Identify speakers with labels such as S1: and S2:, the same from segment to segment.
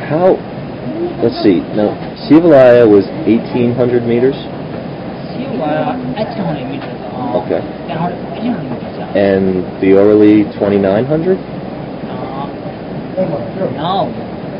S1: How? Let's see. Now, Sivalaya was 1,800 meters.
S2: Sivalaya 1,800 meters.
S1: Okay.
S2: 1,800 meters.
S1: And the Orly 2,900.
S2: No,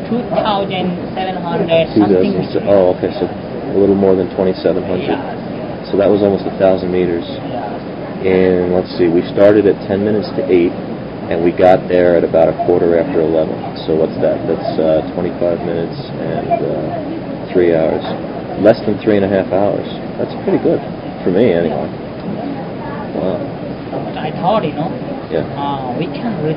S2: 2,700 something.
S1: Oh, okay. So a little more than 2,700.
S2: Yes.
S1: So that was almost 1,000 meters.
S2: Yes.
S1: And let's see, we started at 10 minutes to 8, and we got there at about 11:15. So what's that? That's 25 minutes and 3 hours. Less than 3.5 hours. That's pretty good for me, anyway. Wow.
S2: But I thought,
S1: Yeah.
S2: we can reach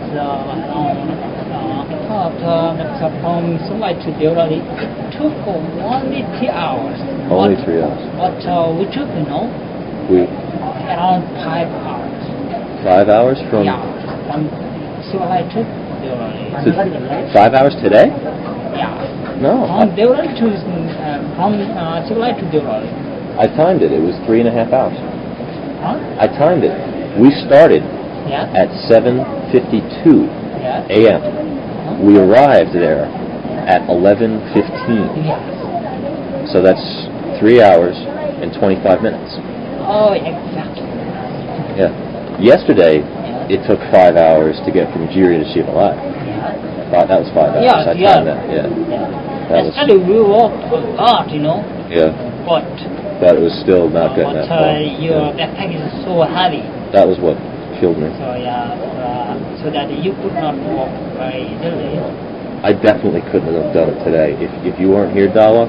S2: I thought that's from Suwai to Deorali. It took only 3 hours.
S1: Only 3 hours.
S2: But we took,
S1: We
S2: around 5 hours.
S1: 5 hours from.
S2: Yeah, from Suwai to Deorali.
S1: 5 hours today?
S2: Yeah.
S1: No.
S2: From Deorali to from Suwai to Deorali.
S1: I timed it. It was 3.5 hours.
S2: Huh?
S1: I timed it. We started
S2: Yeah.
S1: at 7:52
S2: Yeah.
S1: a.m. We arrived there at 11:15.
S2: Yes.
S1: So that's 3 hours and 25 minutes.
S2: Oh, exactly.
S1: Yeah. Yesterday, it took 5 hours to get from Jiri to Shivalaya. That was 5 hours.
S2: Yeah,
S1: I timed that. Yeah. That was.
S2: Yesterday we walked a lot,
S1: Yeah.
S2: But
S1: it was still not getting that far.
S2: your backpack is so heavy.
S1: That was what killed me.
S2: So so that you could not walk very easily.
S1: I definitely couldn't have done it today. If you weren't here, Dawa,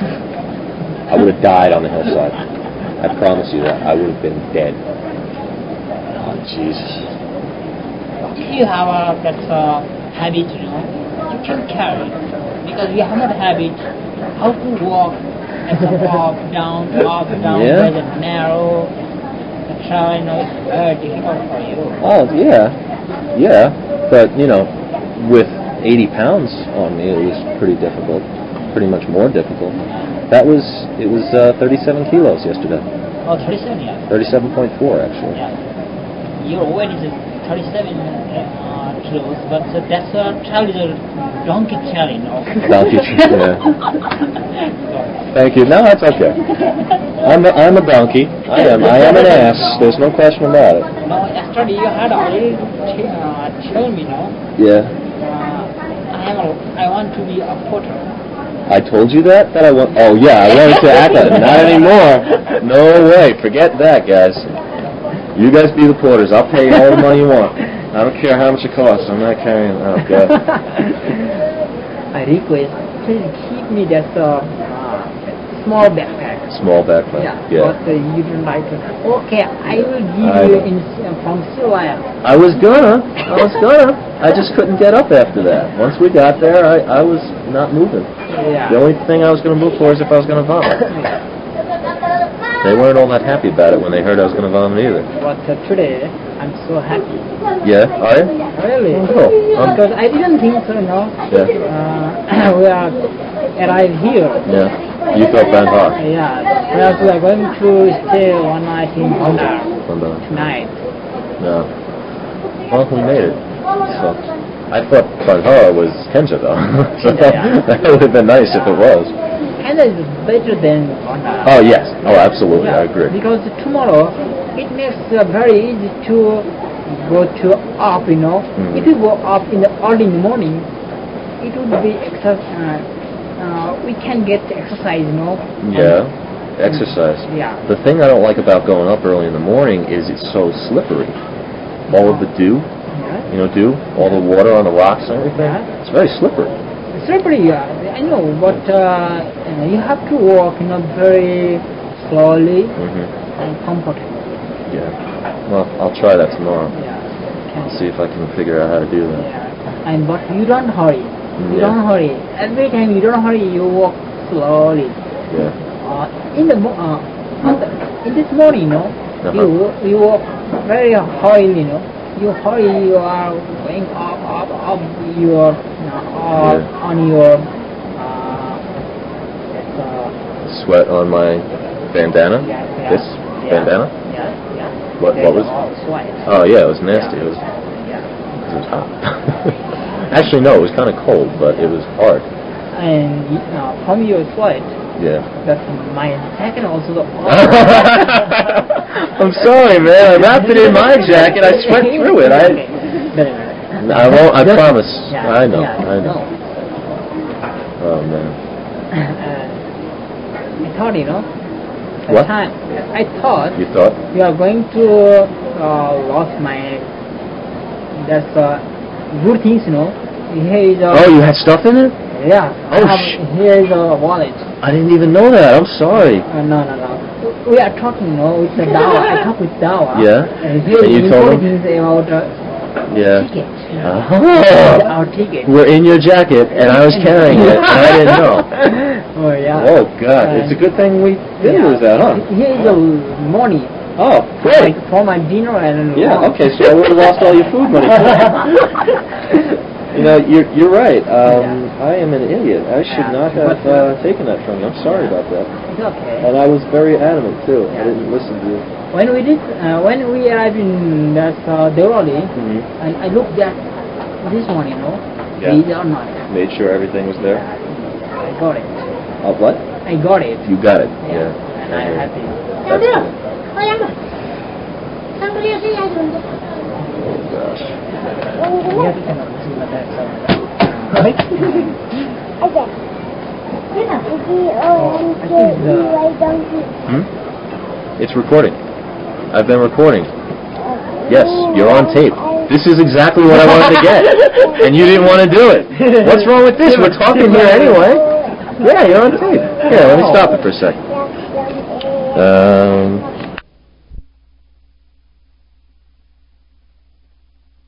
S1: I would have died on the hillside. I promise you that. I would have been dead. Oh, Jesus.
S2: If you have that habit, you can carry it. Because you have not habit how to walk up, down,
S1: Yeah.
S2: very narrow. The trail, it's very difficult for you.
S1: Oh, yeah. But, with 80 pounds on me, it was pretty difficult. Pretty much more difficult. It was 37 kilos yesterday.
S2: Oh, 37, yeah.
S1: 37.4, actually.
S2: Yeah. Your weight is 37 kilos, but that's a donkey trail,
S1: Donkey trail, yeah. Thank you. No, that's okay. I'm a donkey. I am an ass. There's no question about it.
S2: No, yesterday you had already told me,
S1: Yeah.
S2: I want to be a porter.
S1: I told you that I want. Oh yeah, I wanted to act that. Not anymore. No way. Forget that, guys. You guys be the porters. I'll pay you all the money you want. I don't care how much it costs. I'm not carrying. Oh God.
S2: I request, please keep me that small backpack.
S1: Small backpack.
S2: Yeah. But you don't like it. Okay, I will give you from Sivalaya.
S1: I was gonna. I just couldn't get up after that. Once we got there, I was not moving.
S2: Yeah.
S1: The only thing I was going to move for is if I was going to vomit. They weren't all that happy about it when they heard I was going to vomit either.
S2: But today, I'm so happy.
S1: Yeah, are you?
S2: Really?
S1: Cool.
S2: Because I didn't think so,
S1: Yeah.
S2: we are arrived here.
S1: Yeah. You felt bad hard.
S2: Yeah. We are going to stay one night in Bandar tonight.
S1: No. Well, we made it. So, I thought Bandar was Kenja, though. So that would have been nice if it was.
S2: Canada is better than Bandar.
S1: Oh, yes. Oh, absolutely. I agree.
S2: Because tomorrow, it makes very easy to go to up,
S1: Mm-hmm.
S2: If you go up in the early in the morning, it would be we can get exercise,
S1: Yeah. Exercise.
S2: Yeah.
S1: The thing I don't like about going up early in the morning is it's so slippery. All of the dew, dew, all the water on the rocks and everything.
S2: Yeah.
S1: It's very slippery.
S2: Slippery, I know, but you have to walk, very slowly and comfortably.
S1: Yeah. Well, I'll try that tomorrow.
S2: Yeah.
S1: See if I can figure out how to do that.
S2: Yeah. But you don't hurry. You don't hurry. Every time you don't hurry, you walk slowly.
S1: Yeah.
S2: In this morning, you walk very hurriedly, You hurry, you are going up, you are on your
S1: sweat on my bandana. This bandana.
S2: Yeah.
S1: What was?
S2: Sweat.
S1: Oh yeah, it was nasty. It was hot. Actually, no, it was kind of cold, but it was hard.
S2: and from your sweat,
S1: Yeah.
S2: that's my jacket also.
S1: I'm sorry, man. I wrapped it in my jacket. I sweat through it. I won't. I promise.
S2: Yeah,
S1: I know.
S2: yeah,
S1: I know. Oh man.
S2: I thought,
S1: What?
S2: I thought
S1: You thought?
S2: you are going to lost my that's good things, Here is
S1: Oh, you had stuff in it?
S2: yeah.
S1: Oh,
S2: here is a wallet.
S1: I didn't even know that. I'm sorry.
S2: No. We are talking, with the Dawa. I talk with Dawa.
S1: Yeah?
S2: And here
S1: And you
S2: is
S1: told him?
S2: things about
S1: Yeah.
S2: ticket.
S1: Oh.
S2: Our ticket.
S1: We're in your jacket, and I was carrying it, and I didn't know.
S2: Oh yeah.
S1: Oh God! It's a good thing we didn't lose that, huh?
S2: Here is the money.
S1: Oh, great.
S2: For my dinner and
S1: Yeah.
S2: lunch.
S1: Okay. So I would have lost all your food money. You're right. I am an idiot. I should not have taken that from you. I'm sorry about that.
S2: It's okay.
S1: And I was very adamant too. I didn't listen to you.
S2: When we arrived in that Deoli, and I looked at this one,
S1: Yeah.
S2: is or not.
S1: Made sure everything was there.
S2: I got it.
S1: What?
S2: I got it.
S1: You got it.
S2: Yeah. And I'm happy.
S1: That's good.
S3: Somebody else has one.
S1: Oh gosh.
S2: Yes, that's
S3: Okay.
S1: It's recording. I've been recording. Yes, you're on tape. This is exactly what I wanted to get, and you didn't want to do it. What's wrong with this? We're talking here anyway. Yeah, you're on tape. Here, let me stop it for a second.